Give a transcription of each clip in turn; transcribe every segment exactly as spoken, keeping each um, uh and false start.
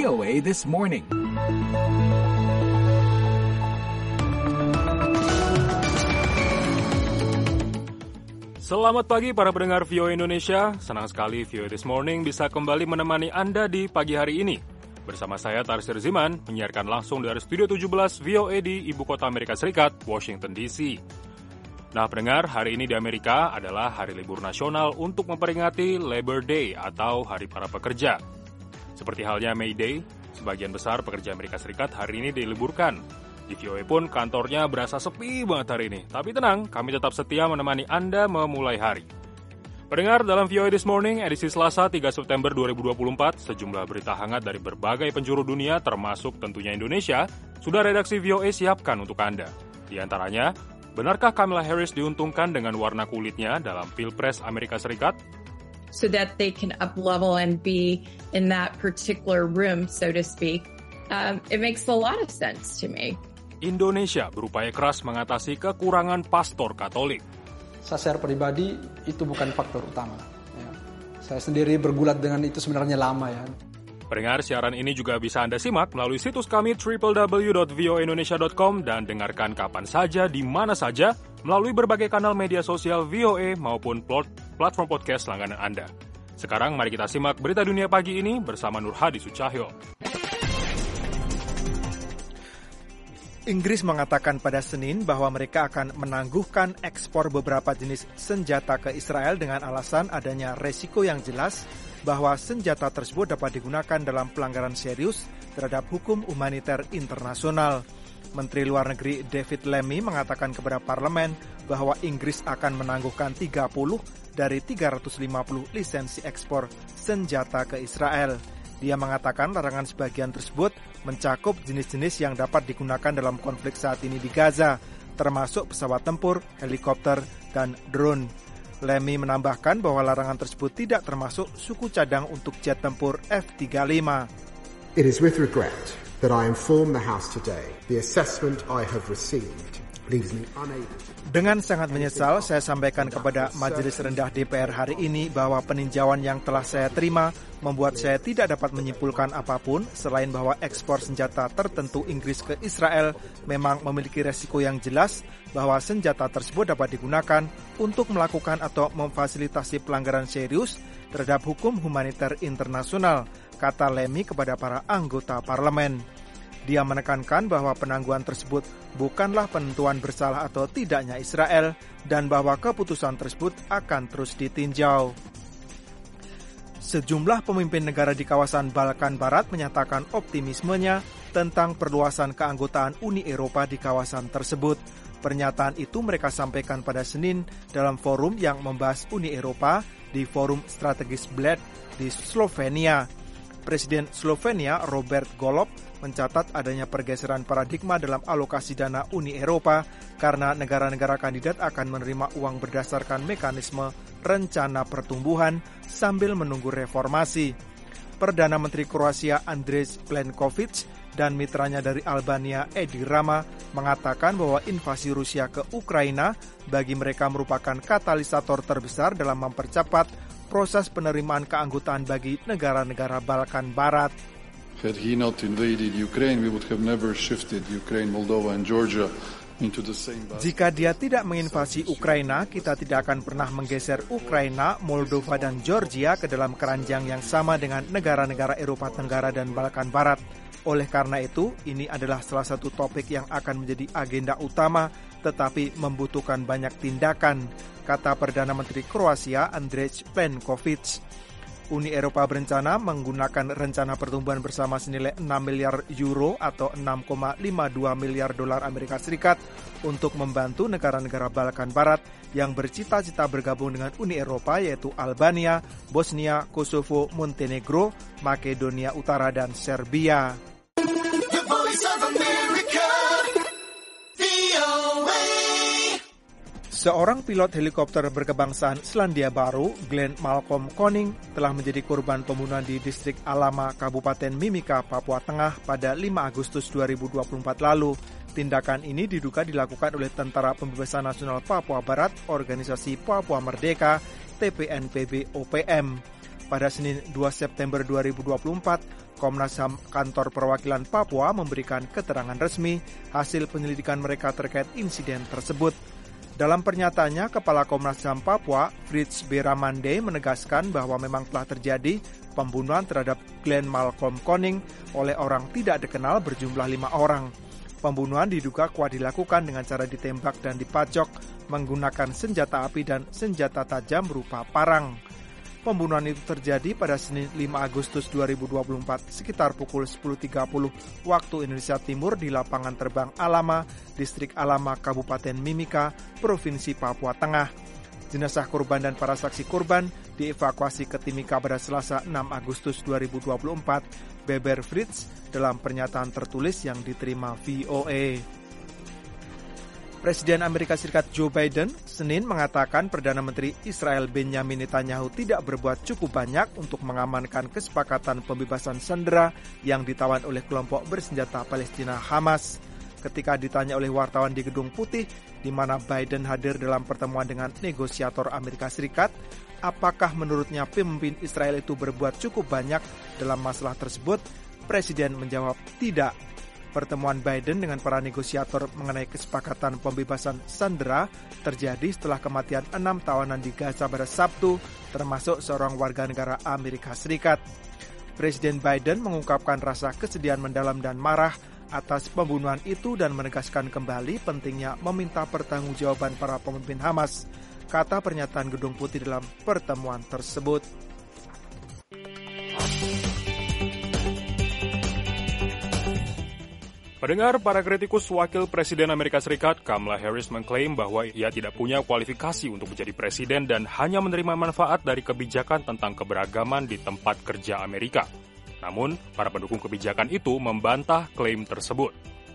O A This Morning. Selamat pagi para pendengar V O A Indonesia. Senang sekali V O A This Morning bisa kembali menemani Anda di pagi hari ini. Bersama saya Tarsir Ziman, menyiarkan langsung dari Studio tujuh belas V O A di Ibu Kota Amerika Serikat, Washington D C. Nah pendengar, hari ini di Amerika adalah hari libur nasional untuk memperingati Labor Day atau Hari Para Pekerja. Seperti halnya May Day, sebagian besar pekerja Amerika Serikat hari ini diliburkan. Di V O A pun kantornya berasa sepi banget hari ini. Tapi tenang, kami tetap setia menemani Anda memulai hari. Pendengar, dalam V O A This Morning, edisi Selasa tiga September dua ribu dua puluh empat, sejumlah berita hangat dari berbagai penjuru dunia, termasuk tentunya Indonesia, sudah redaksi V O A siapkan untuk Anda. Di antaranya, benarkah Kamala Harris diuntungkan dengan warna kulitnya dalam Pilpres Amerika Serikat? So that they can up-level and be in that particular room, so to speak. Um, it makes a lot of sense to me. Indonesia berupaya keras mengatasi kekurangan pastor Katolik. Saya secara pribadi itu bukan faktor utama. Ya. Saya sendiri bergulat dengan itu sebenarnya lama ya. Pendengar, siaran ini juga bisa Anda simak melalui situs kami double-u double-u double-u dot v o a indonesia dot com dan dengarkan kapan saja, di mana saja, melalui berbagai kanal media sosial V O A maupun platform podcast langganan Anda. Sekarang mari kita simak berita dunia pagi ini bersama Nur Hadi Sucahyo. Inggris mengatakan pada Senin bahwa mereka akan menangguhkan ekspor beberapa jenis senjata ke Israel dengan alasan adanya resiko yang jelas bahwa senjata tersebut dapat digunakan dalam pelanggaran serius terhadap hukum humaniter internasional. Menteri Luar Negeri David Lammy mengatakan kepada parlemen bahwa Inggris akan menangguhkan tiga puluh dari tiga ratus lima puluh lisensi ekspor senjata ke Israel. Dia mengatakan larangan sebagian tersebut mencakup jenis-jenis yang dapat digunakan dalam konflik saat ini di Gaza, termasuk pesawat tempur, helikopter, dan drone. Lammy menambahkan bahwa larangan tersebut tidak termasuk suku cadang untuk jet tempur F tiga puluh lima. It is with regret that I inform the House today the assessment I have received leaves me unable. Dengan sangat menyesal, saya sampaikan kepada Majelis Rendah D P R hari ini bahwa peninjauan yang telah saya terima membuat saya tidak dapat menyimpulkan apapun selain bahwa ekspor senjata tertentu Inggris ke Israel memang memiliki resiko yang jelas bahwa senjata tersebut dapat digunakan untuk melakukan atau memfasilitasi pelanggaran serius terhadap hukum humaniter internasional, kata Lammy kepada para anggota parlemen. Dia menekankan bahwa penangguhan tersebut bukanlah penentuan bersalah atau tidaknya Israel dan bahwa keputusan tersebut akan terus ditinjau. Sejumlah pemimpin negara di kawasan Balkan Barat menyatakan optimismenya tentang perluasan keanggotaan Uni Eropa di kawasan tersebut. Pernyataan itu mereka sampaikan pada Senin dalam forum yang membahas Uni Eropa di Forum Strategis Bled di Slovenia. Presiden Slovenia Robert Golob mencatat adanya pergeseran paradigma dalam alokasi dana Uni Eropa karena negara-negara kandidat akan menerima uang berdasarkan mekanisme rencana pertumbuhan sambil menunggu reformasi. Perdana Menteri Kroasia Andrej Plenković dan mitranya dari Albania Edi Rama mengatakan bahwa invasi Rusia ke Ukraina bagi mereka merupakan katalisator terbesar dalam mempercepat proses penerimaan keanggotaan bagi negara-negara Balkan Barat. Had he not invaded Ukraine, we would have never shifted Ukraine, Moldova, and Georgia into the same basket. Jika dia tidak menginvasi Ukraina, kita tidak akan pernah menggeser Ukraina, Moldova, dan Georgia ke dalam keranjang yang sama dengan negara-negara Eropa Tenggara dan Balkan Barat. Oleh karena itu, ini adalah salah satu topik yang akan menjadi agenda utama, tetapi membutuhkan banyak tindakan, kata Perdana Menteri Kroasia Andrej Plenković. Uni Eropa berencana menggunakan rencana pertumbuhan bersama senilai enam miliar euro atau enam koma lima dua miliar dolar Amerika Serikat untuk membantu negara-negara Balkan Barat yang bercita-cita bergabung dengan Uni Eropa, yaitu Albania, Bosnia, Kosovo, Montenegro, Makedonia Utara, dan Serbia. The Voice of America, V O A. Seorang pilot helikopter berkebangsaan Selandia Baru, Glenn Malcolm Koning, telah menjadi korban pembunuhan di distrik Alama, Kabupaten Mimika, Papua Tengah pada lima Agustus dua ribu dua puluh empat lalu. Tindakan ini diduga dilakukan oleh Tentara Pembebasan Nasional Papua Barat, Organisasi Papua Merdeka, T P N P B O P M. Pada Senin dua September dua ribu dua puluh empat, Komnas H A M Kantor Perwakilan Papua memberikan keterangan resmi hasil penyelidikan mereka terkait insiden tersebut. Dalam pernyataannya, Kepala Komnas H A M Papua, Fritz Beramande, menegaskan bahwa memang telah terjadi pembunuhan terhadap Glenn Malcolm Koning oleh orang tidak dikenal berjumlah lima orang. Pembunuhan diduga kuat dilakukan dengan cara ditembak dan dipacok menggunakan senjata api dan senjata tajam berupa parang. Pembunuhan itu terjadi pada Senin lima Agustus dua ribu dua puluh empat sekitar pukul sepuluh tiga puluh waktu Indonesia Timur di lapangan terbang Alama, Distrik Alama, Kabupaten Mimika, Provinsi Papua Tengah. Jenazah korban dan para saksi korban dievakuasi ke Timika pada Selasa enam Agustus dua ribu dua puluh empat, beber Fritz dalam pernyataan tertulis yang diterima V O A. Presiden Amerika Serikat Joe Biden Senin mengatakan Perdana Menteri Israel Benjamin Netanyahu tidak berbuat cukup banyak untuk mengamankan kesepakatan pembebasan sandera yang ditawan oleh kelompok bersenjata Palestina Hamas. Ketika ditanya oleh wartawan di Gedung Putih, di mana Biden hadir dalam pertemuan dengan negosiator Amerika Serikat, apakah menurutnya pemimpin Israel itu berbuat cukup banyak dalam masalah tersebut? Presiden menjawab tidak. Pertemuan Biden dengan para negosiator mengenai kesepakatan pembebasan sandera terjadi setelah kematian enam tawanan di Gaza pada Sabtu, termasuk seorang warga negara Amerika Serikat. Presiden Biden mengungkapkan rasa kesedihan mendalam dan marah atas pembunuhan itu dan menegaskan kembali pentingnya meminta pertanggungjawaban para pemimpin Hamas, kata pernyataan Gedung Putih dalam pertemuan tersebut. Pendengar, para kritikus Wakil Presiden Amerika Serikat Kamala Harris mengklaim bahwa ia tidak punya kualifikasi untuk menjadi presiden dan hanya menerima manfaat dari kebijakan tentang keberagaman di tempat kerja Amerika. Namun, para pendukung kebijakan itu membantah klaim tersebut.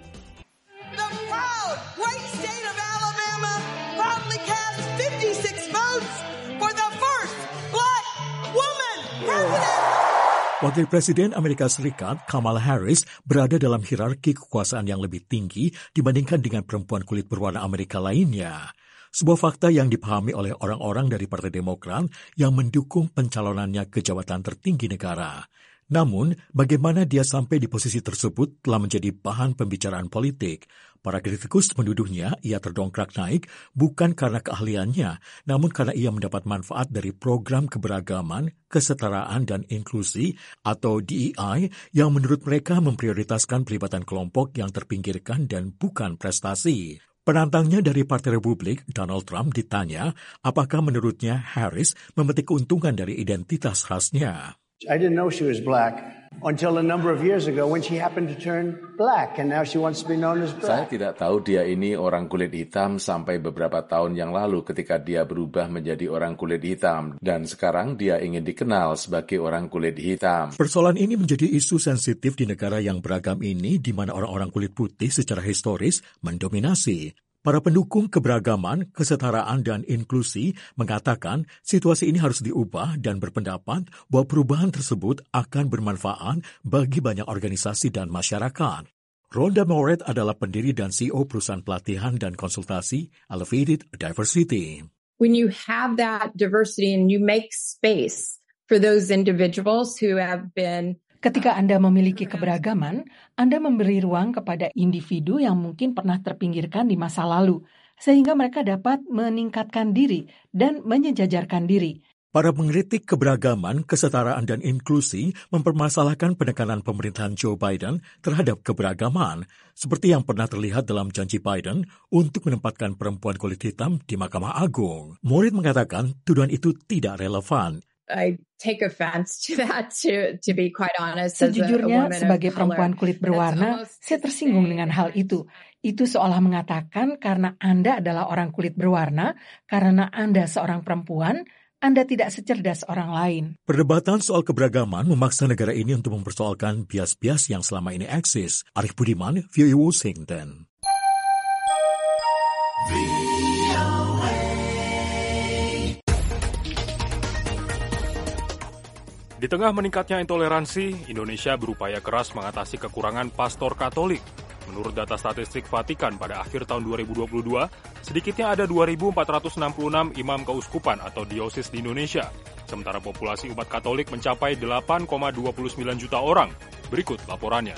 The proud white state of Alabama proudly cast fifty-six votes for the first black woman president. Wakil Presiden Amerika Serikat Kamala Harris berada dalam hierarki kekuasaan yang lebih tinggi dibandingkan dengan perempuan kulit berwarna Amerika lainnya. Sebuah fakta yang dipahami oleh orang-orang dari Partai Demokrat yang mendukung pencalonannya ke jabatan tertinggi negara. Namun, bagaimana dia sampai di posisi tersebut telah menjadi bahan pembicaraan politik. Para kritikus menuduhnya ia terdongkrak naik bukan karena keahliannya, namun karena ia mendapat manfaat dari program keberagaman, kesetaraan, dan inklusi atau D E I yang menurut mereka memprioritaskan pelibatan kelompok yang terpinggirkan dan bukan prestasi. Penantangnya dari Partai Republik, Donald Trump, ditanya apakah menurutnya Harris memetik keuntungan dari identitas khasnya. I didn't know she was black until a number of years ago when she happened to turn black and now she wants to be known as black. Saya tidak tahu dia ini orang kulit hitam sampai beberapa tahun yang lalu ketika dia berubah menjadi orang kulit hitam dan sekarang dia ingin dikenal sebagai orang kulit hitam. Persoalan ini menjadi isu sensitif di negara yang beragam ini di mana orang-orang kulit putih secara historis mendominasi. Para pendukung keberagaman, kesetaraan, dan inklusi mengatakan situasi ini harus diubah dan berpendapat bahwa perubahan tersebut akan bermanfaat bagi banyak organisasi dan masyarakat. Rhonda Moret adalah pendiri dan C E O perusahaan pelatihan dan konsultasi Elevated Diversity. When you have that diversity and you make space for those individuals who have been Ketika Anda memiliki keberagaman, Anda memberi ruang kepada individu yang mungkin pernah terpinggirkan di masa lalu, sehingga mereka dapat meningkatkan diri dan menyejajarkan diri. Para pengkritik keberagaman, kesetaraan, dan inklusi mempermasalahkan penekanan pemerintahan Joe Biden terhadap keberagaman, seperti yang pernah terlihat dalam janji Biden untuk menempatkan perempuan kulit hitam di Mahkamah Agung. Morit mengatakan tuduhan itu tidak relevan. I take offense to that, to to be quite honest. Sejujurnya, sebagai perempuan kulit berwarna, saya tersinggung dengan hal itu. Itu seolah mengatakan karena Anda adalah orang kulit berwarna, karena Anda seorang perempuan, Anda tidak secerdas orang lain. Perdebatan soal keberagaman memaksa negara ini untuk mempersoalkan bias-bias yang selama ini eksis. Arif Budiman, V O A Washington. Di tengah meningkatnya intoleransi, Indonesia berupaya keras mengatasi kekurangan pastor Katolik. Menurut data statistik Vatikan pada akhir tahun dua ribu dua puluh dua, sedikitnya ada dua ribu empat ratus enam puluh enam imam keuskupan atau diosis di Indonesia. sementara populasi umat Katolik mencapai delapan koma dua puluh sembilan juta orang. Berikut laporannya.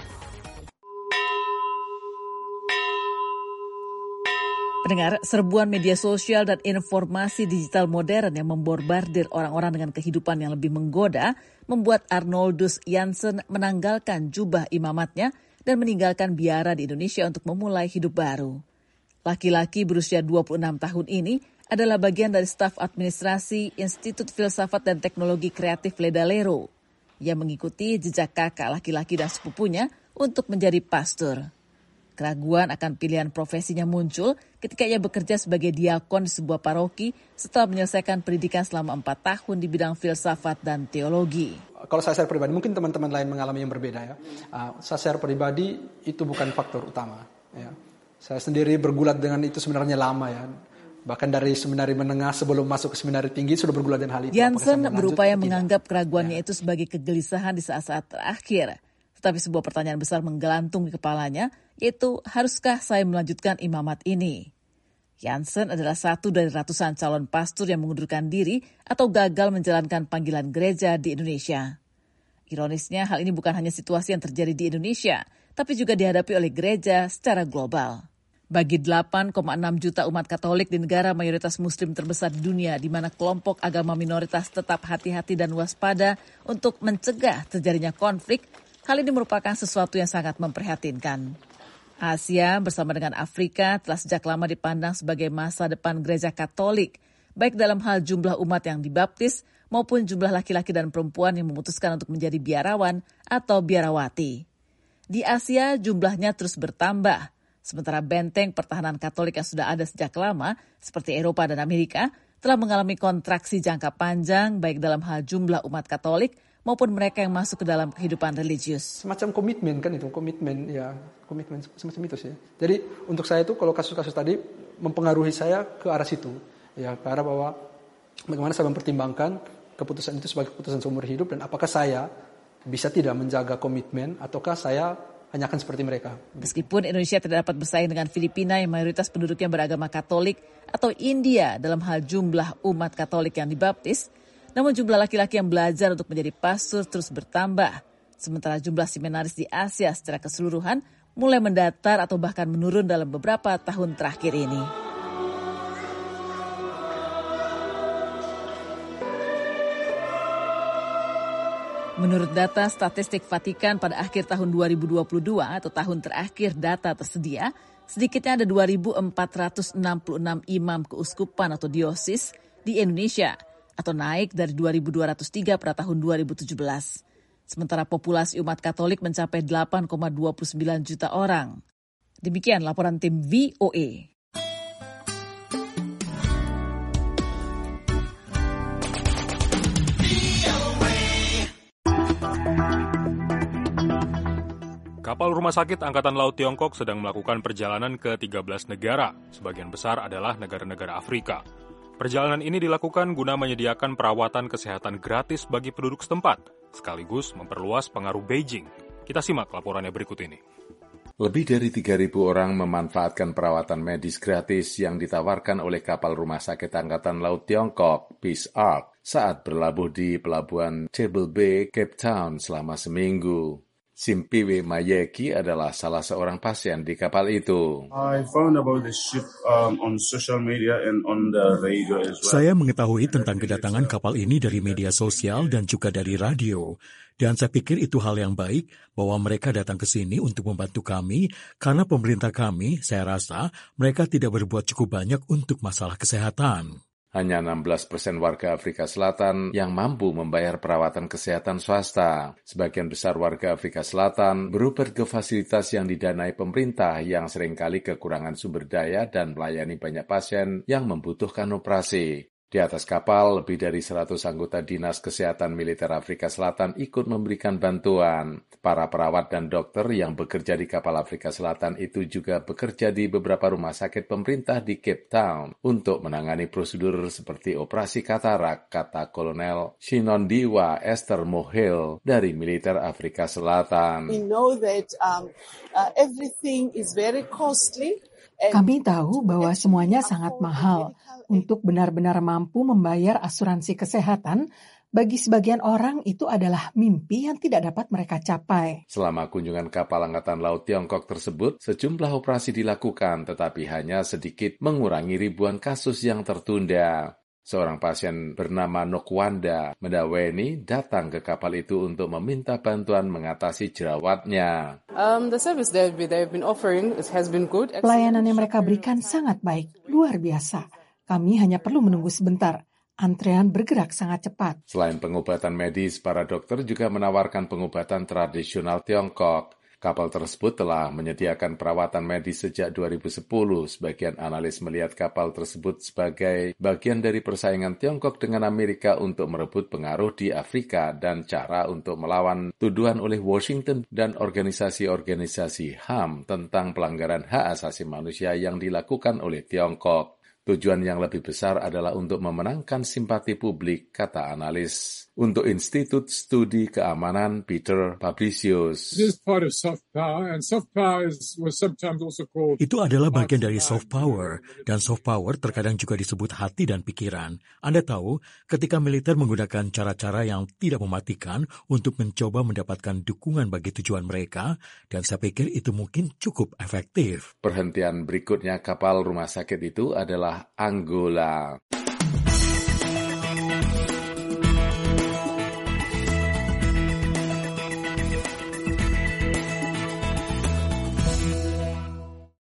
Pendengar, serbuan media sosial dan informasi digital modern yang memborbardir orang-orang dengan kehidupan yang lebih menggoda membuat Arnoldus Jansen menanggalkan jubah imamatnya dan meninggalkan biara di Indonesia untuk memulai hidup baru. Laki-laki berusia dua puluh enam tahun ini adalah bagian dari staf administrasi Institut Filsafat dan Teknologi Kreatif Ledalero yang mengikuti jejak kakak laki-laki dan sepupunya untuk menjadi pastor. Keraguan akan pilihan profesinya muncul ketika ia bekerja sebagai diakon di sebuah paroki setelah menyelesaikan pendidikan selama empat tahun di bidang filsafat dan teologi. Kalau saya secara pribadi, mungkin teman-teman lain mengalami yang berbeda ya. Uh, saya secara pribadi itu bukan faktor utama. Ya. Saya sendiri bergulat dengan itu sebenarnya lama ya. Bahkan dari seminari menengah sebelum masuk ke seminari tinggi sudah bergulat dengan hal itu. Jansen berupaya menganggap keraguannya ya. itu sebagai kegelisahan di saat-saat terakhir. Tetapi sebuah pertanyaan besar menggelantung di kepalanya, yaitu haruskah saya melanjutkan imamat ini? Jansen adalah satu dari ratusan calon pastor yang mengundurkan diri atau gagal menjalankan panggilan gereja di Indonesia. Ironisnya, hal ini bukan hanya situasi yang terjadi di Indonesia, tapi juga dihadapi oleh gereja secara global. Bagi delapan koma enam juta umat Katolik di negara mayoritas Muslim terbesar di dunia, di mana kelompok agama minoritas tetap hati-hati dan waspada untuk mencegah terjadinya konflik, hal ini merupakan sesuatu yang sangat memprihatinkan. Asia bersama dengan Afrika telah sejak lama dipandang sebagai masa depan gereja Katolik, baik dalam hal jumlah umat yang dibaptis maupun jumlah laki-laki dan perempuan yang memutuskan untuk menjadi biarawan atau biarawati. Di Asia jumlahnya terus bertambah, sementara benteng pertahanan Katolik yang sudah ada sejak lama, seperti Eropa dan Amerika, telah mengalami kontraksi jangka panjang baik dalam hal jumlah umat Katolik maupun mereka yang masuk ke dalam kehidupan religius. Semacam komitmen kan itu, komitmen ya, komitmen semacam itu sih. Jadi untuk saya itu kalau kasus-kasus tadi mempengaruhi saya ke arah situ, ya ke arah bahwa bagaimana saya mempertimbangkan keputusan itu sebagai keputusan seumur hidup dan apakah saya bisa tidak menjaga komitmen ataukah saya hanya akan seperti mereka. Meskipun Indonesia tidak dapat bersaing dengan Filipina yang mayoritas penduduknya beragama Katolik atau India dalam hal jumlah umat Katolik yang dibaptis, namun jumlah laki-laki yang belajar untuk menjadi pastor terus bertambah, sementara jumlah seminaris di Asia secara keseluruhan mulai mendatar atau bahkan menurun dalam beberapa tahun terakhir ini. Menurut data statistik Vatikan pada akhir tahun dua ribu dua puluh dua atau tahun terakhir data tersedia, sedikitnya ada dua ribu empat ratus enam puluh enam imam keuskupan atau diosis di Indonesia, atau naik dari dua ribu dua ratus tiga pada tahun dua ribu tujuh belas. Sementara populasi umat Katolik mencapai delapan koma dua puluh sembilan juta orang. Demikian laporan tim V O A. Kapal rumah sakit Angkatan Laut Tiongkok sedang melakukan perjalanan ke tiga belas negara. Sebagian besar adalah negara-negara Afrika. Perjalanan ini dilakukan guna menyediakan perawatan kesehatan gratis bagi penduduk setempat, sekaligus memperluas pengaruh Beijing. Kita simak laporannya berikut ini. Lebih dari tiga ribu orang memanfaatkan perawatan medis gratis yang ditawarkan oleh kapal rumah sakit Angkatan Laut Tiongkok, Peace Ark, saat berlabuh di pelabuhan Table Bay, Cape Town selama seminggu. Simpiwe Mayeki adalah salah seorang pasien di kapal itu. I found about the ship um, on social media and on the radio as well. Saya mengetahui tentang kedatangan kapal ini dari media sosial dan juga dari radio. Dan saya pikir itu hal yang baik bahwa mereka datang ke sini untuk membantu kami karena pemerintah kami, saya rasa, mereka tidak berbuat cukup banyak untuk masalah kesehatan. Hanya enam belas persen warga Afrika Selatan yang mampu membayar perawatan kesehatan swasta. Sebagian besar warga Afrika Selatan berobat ke fasilitas yang didanai pemerintah yang seringkali kekurangan sumber daya dan melayani banyak pasien yang membutuhkan operasi. Di atas kapal, lebih dari seratus anggota Dinas Kesehatan Militer Afrika Selatan ikut memberikan bantuan. Para perawat dan dokter yang bekerja di kapal Afrika Selatan itu juga bekerja di beberapa rumah sakit pemerintah di Cape Town untuk menangani prosedur seperti operasi katarak, kata Kolonel Shinondiwa Esther Mohel dari Militer Afrika Selatan. We know that um, uh, everything is very costly. Kami tahu bahwa semuanya sangat mahal. Untuk benar-benar mampu membayar asuransi kesehatan, Bagi sebagian orang itu adalah mimpi yang tidak dapat mereka capai. Selama kunjungan kapal Angkatan Laut Tiongkok tersebut, sejumlah operasi dilakukan tetapi hanya sedikit mengurangi ribuan kasus yang tertunda. Seorang pasien bernama Nokwanda Mendaweni datang ke kapal itu untuk meminta bantuan mengatasi jerawatnya. Um, the service they've been offering has been good. Pelayanan yang mereka berikan sangat baik, luar biasa. Kami hanya perlu menunggu sebentar. Antrean bergerak sangat cepat. Selain pengobatan medis, para dokter juga menawarkan pengobatan tradisional Tiongkok. Kapal tersebut telah menyediakan perawatan medis sejak dua ribu sepuluh. Sebagian analis melihat kapal tersebut sebagai bagian dari persaingan Tiongkok dengan Amerika untuk merebut pengaruh di Afrika dan cara untuk melawan tuduhan oleh Washington dan organisasi-organisasi H A M tentang pelanggaran hak asasi manusia yang dilakukan oleh Tiongkok. Tujuan yang lebih besar adalah untuk memenangkan simpati publik, kata analis. Untuk Institut Studi Keamanan Peter Fabricius. Itu adalah bagian dari soft power, dan soft power terkadang juga disebut hati dan pikiran. Anda tahu, ketika militer menggunakan cara-cara yang tidak mematikan untuk mencoba mendapatkan dukungan bagi tujuan mereka, dan saya pikir itu mungkin cukup efektif. Perhentian berikutnya kapal rumah sakit itu adalah Angola.